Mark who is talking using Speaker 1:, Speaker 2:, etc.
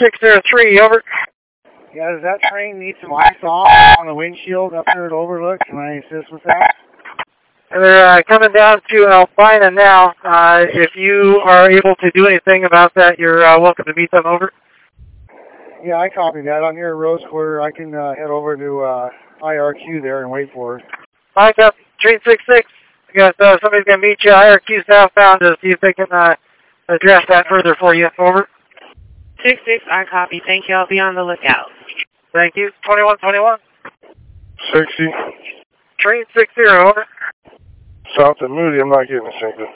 Speaker 1: 603, over.
Speaker 2: Yeah, does that train need some ice off on the windshield up there at Overlook? Can I assist with that?
Speaker 1: They're coming down to Albina now. If you are able to do anything about that, you're welcome to meet them, over.
Speaker 2: Yeah, I copy that. I'm here at Rose Quarter. I can head over to IRQ there and wait for it.
Speaker 1: Mike up, train 66. I got somebody's going to meet you IRQ southbound to see if they can address that further for you, over.
Speaker 3: 66, I copy. Thank you. I'll be on the lookout.
Speaker 1: Thank you. 2121.
Speaker 4: 60.
Speaker 1: Train 60, over.
Speaker 4: South of Moody, I'm not getting a signal.